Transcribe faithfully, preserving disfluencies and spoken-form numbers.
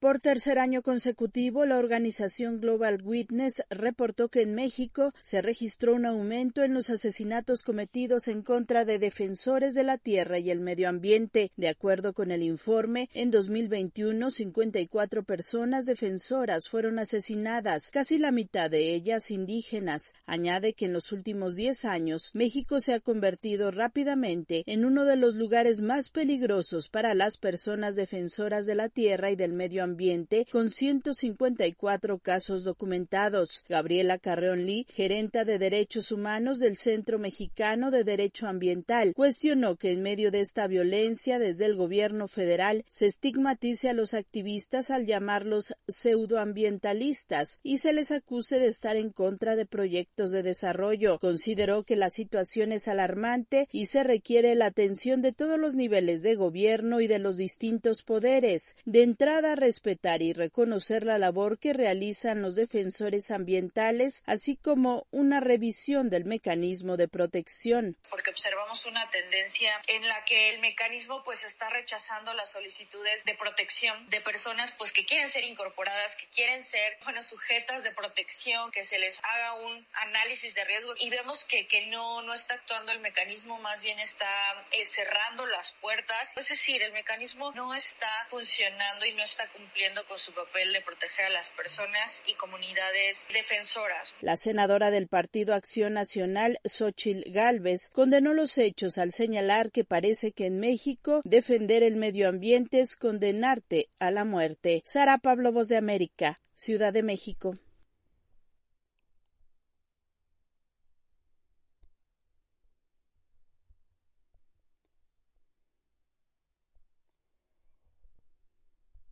Por tercer año consecutivo, la organización Global Witness reportó que en México se registró un aumento en los asesinatos cometidos en contra de defensores de la tierra y el medio ambiente. De acuerdo con el informe, en dos mil veintiuno, cincuenta y cuatro personas defensoras fueron asesinadas, casi la mitad de ellas indígenas. Añade que en los últimos diez años, México se ha convertido rápidamente en uno de los lugares más peligrosos para las personas defensoras de la tierra y del medio ambiente. ambiente, con ciento cincuenta y cuatro casos documentados. Gabriela Carreón Lee, gerenta de Derechos Humanos del Centro Mexicano de Derecho Ambiental, cuestionó que en medio de esta violencia desde el gobierno federal se estigmatice a los activistas al llamarlos pseudoambientalistas y se les acuse de estar en contra de proyectos de desarrollo. Consideró que la situación es alarmante y se requiere la atención de todos los niveles de gobierno y de los distintos poderes. De entrada, respetar y reconocer la labor que realizan los defensores ambientales, así como una revisión del mecanismo de protección. Porque observamos una tendencia en la que el mecanismo pues está rechazando las solicitudes de protección de personas pues que quieren ser incorporadas, que quieren ser bueno sujetas de protección, que se les haga un análisis de riesgo y vemos que, que no, no está actuando el mecanismo, más bien está eh, cerrando las puertas. Es decir, el mecanismo no está funcionando y no está cumpliendo con su papel de proteger a las personas y comunidades defensoras. La senadora del Partido Acción Nacional, Xóchitl Gálvez, condenó los hechos al señalar que parece que en México defender el medio ambiente es condenarte a la muerte. Sara Pablo, Voz de América, Ciudad de México.